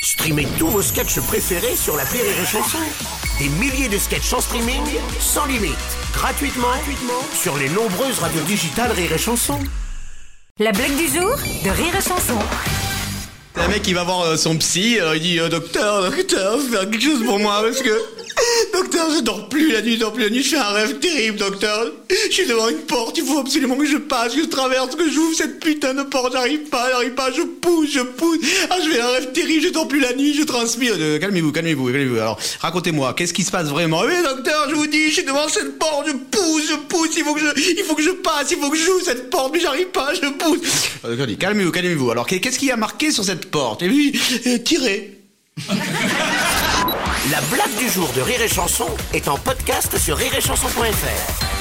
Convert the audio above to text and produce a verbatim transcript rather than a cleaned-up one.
Streamez tous vos sketchs préférés sur l'appli Rire et Chanson. Des milliers de sketchs en streaming, sans limite, gratuitement, gratuitement sur les nombreuses radios digitales Rire et Chanson. La blague du jour de Rire et Chanson. C'est un mec qui va voir euh, son psy, alors il dit euh, docteur, docteur, faire quelque chose pour moi parce que docteur, je dors plus la nuit, je dors plus la nuit, je fais un rêve terrible, docteur. Je suis devant une porte, il faut absolument que je passe, que je traverse, que j'ouvre cette putain de porte, j'arrive pas, j'arrive pas, je pousse, je pousse. Ah, je fais un rêve terrible, je dors plus la nuit, je transpire. Euh, calmez-vous, calmez-vous, calmez-vous. Alors, racontez-moi, qu'est-ce qui se passe vraiment? Oui, docteur, je vous dis, je suis devant cette porte, je pousse, je pousse, il faut que je, il faut que je passe, il faut que j'ouvre cette porte, mais j'arrive pas, je pousse. Euh, calmez-vous, calmez-vous. Alors, qu'est-ce qu'il y a marqué sur cette porte? Et oui, euh, tirez. La blague du jour de Rire et Chanson est en podcast sur rire et chanson point f r.